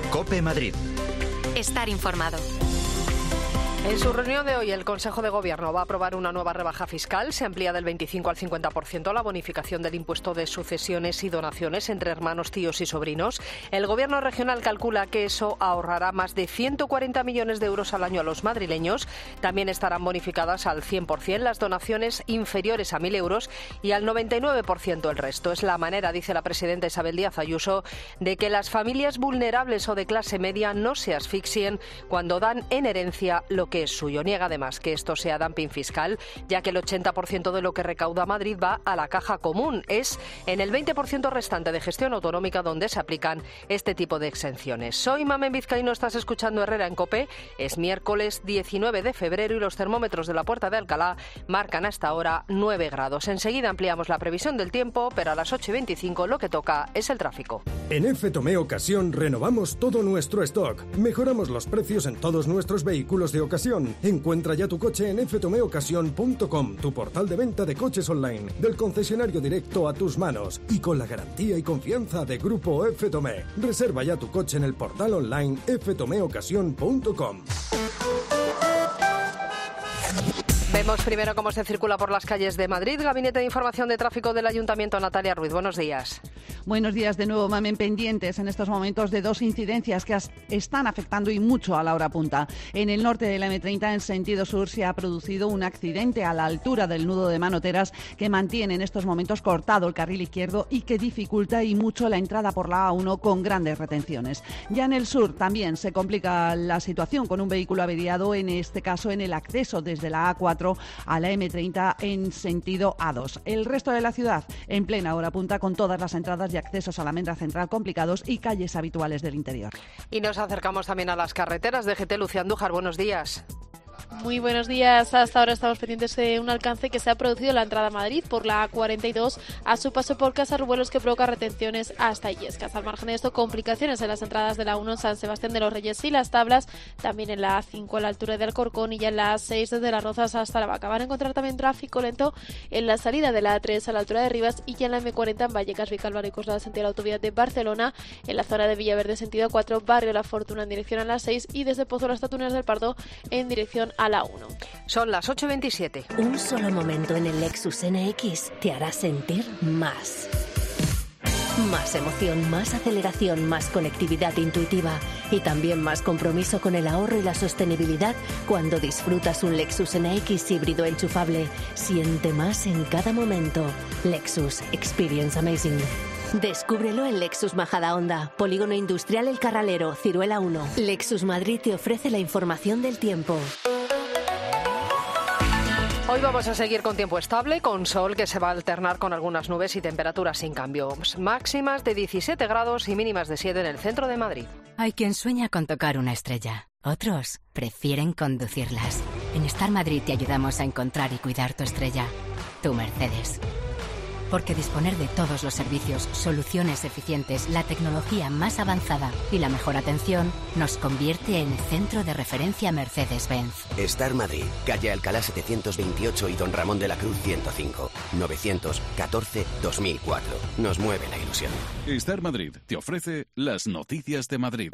COPE Madrid. Estar informado. En su reunión de hoy, el Consejo de Gobierno va a aprobar una nueva rebaja fiscal. Se amplía del 25 al 50% la bonificación del impuesto de sucesiones y donaciones entre hermanos, tíos y sobrinos. El Gobierno regional calcula que eso ahorrará más de 140 millones de euros al año a los madrileños. También estarán bonificadas al 100% las donaciones inferiores a 1.000 euros y al 99% el resto. Es la manera, dice la presidenta Isabel Díaz Ayuso, de que las familias vulnerables o de clase media no se asfixien cuando dan en herencia lo que es suyo. Niega además que esto sea dumping fiscal, ya que el 80% de lo que recauda Madrid va a la caja común. Es en el 20% restante de gestión autonómica donde se aplican este tipo de exenciones. Soy Mamen Vizcaíno, estás escuchando Herrera en COPE. Es miércoles 19 de febrero y los termómetros de la Puerta de Alcalá marcan hasta ahora 9 grados. Enseguida ampliamos la previsión del tiempo, pero a las 8:25 lo que toca es el tráfico. En FTOME Ocasión renovamos todo nuestro stock. Mejoramos los precios en todos nuestros vehículos de ocasión. Encuentra ya tu coche en ftomeocasión.com, tu portal de venta de coches online, del concesionario directo a tus manos y con la garantía y confianza de Grupo FTOME. Reserva ya tu coche en el portal online ftomeocasión.com. Vemos primero cómo se circula por las calles de Madrid. Gabinete de Información de Tráfico del Ayuntamiento, Natalia Ruiz. Buenos días. Buenos días de nuevo, Mamen. Pendientes en estos momentos de dos incidencias que están afectando y mucho a la hora punta. En el norte de la M30, en sentido sur, se ha producido un accidente a la altura del nudo de Manoteras que mantiene en estos momentos cortado el carril izquierdo y que dificulta y mucho la entrada por la A1 con grandes retenciones. Ya en el sur también se complica la situación con un vehículo averiado, en este caso en el acceso desde la A4 a la M30 en sentido A2. El resto de la ciudad en plena hora punta con todas las entradas y accesos a la Almendra Central complicados y calles habituales del interior. Y nos acercamos también a las carreteras de GT. Lucía Andújar, buenos días. Muy buenos días. Hasta ahora estamos pendientes de un alcance que se ha producido en la entrada a Madrid por la A42 a su paso por Casarruelos, que provoca retenciones hasta Illescas. Al margen de esto, complicaciones en las entradas de la 1 en San Sebastián de los Reyes y Las Tablas, también en la A5 a la altura de Alcorcón y ya en la A6 desde Las Rozas hasta La Vaca. Van a encontrar también tráfico lento en la salida de la A3 a la altura de Rivas y ya en la M40 en Vallecas, Vicálvaro y Coslada sentido la autovía de Barcelona, en la zona de Villaverde sentido A4, Barrio La Fortuna en dirección a la 6 y desde Pozuelo hasta Túneles del Pardo en dirección a la 1. Son las 8:27. Un solo momento en el Lexus NX te hará sentir más. Más emoción, más aceleración, más conectividad intuitiva y también más compromiso con el ahorro y la sostenibilidad cuando disfrutas un Lexus NX híbrido enchufable. Siente más en cada momento. Lexus Experience Amazing. Descúbrelo en Lexus Majadahonda, Polígono Industrial El Carralero, Ciruela 1. Lexus Madrid te ofrece la información del tiempo. Hoy vamos a seguir con tiempo estable, con sol que se va a alternar con algunas nubes y temperaturas sin cambios. Máximas de 17 grados y mínimas de 7 en el centro de Madrid. Hay quien sueña con tocar una estrella. Otros prefieren conducirlas. En Star Madrid te ayudamos a encontrar y cuidar tu estrella. Tu Mercedes. Porque disponer de todos los servicios, soluciones eficientes, la tecnología más avanzada y la mejor atención nos convierte en centro de referencia Mercedes-Benz. Star Madrid, calle Alcalá 728 y Don Ramón de la Cruz 105, 914-2004. Nos mueve la ilusión. Star Madrid te ofrece las noticias de Madrid.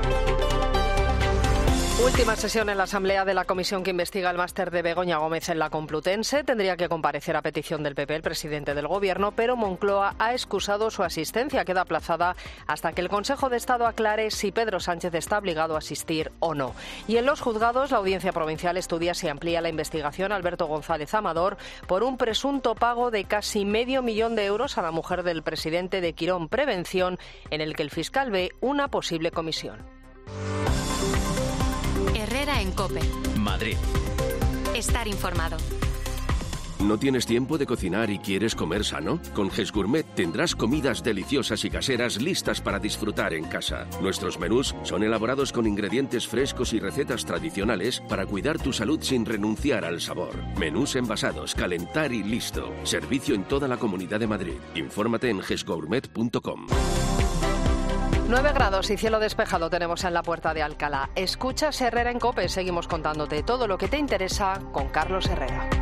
Última sesión en la Asamblea de la Comisión que investiga el máster de Begoña Gómez en la Complutense. Tendría que comparecer a petición del PP el presidente del Gobierno, pero Moncloa ha excusado su asistencia. Queda aplazada hasta que el Consejo de Estado aclare si Pedro Sánchez está obligado a asistir o no. Y en los juzgados, la Audiencia Provincial estudia si amplía la investigación a Alberto González Amador por un presunto pago de casi $500,000 de euros a la mujer del presidente de Quirón Prevención, en el que el fiscal ve una posible comisión. Herrera en COPE. Madrid. Estar informado. ¿No tienes tiempo de cocinar y quieres comer sano? Con GES Gourmet tendrás comidas deliciosas y caseras listas para disfrutar en casa. Nuestros menús son elaborados con ingredientes frescos y recetas tradicionales para cuidar tu salud sin renunciar al sabor. Menús envasados, calentar y listo. Servicio en toda la Comunidad de Madrid. Infórmate en gesgourmet.com. 9 grados y cielo despejado tenemos en la Puerta de Alcalá. Escuchas Herrera en COPE. Seguimos contándote todo lo que te interesa con Carlos Herrera.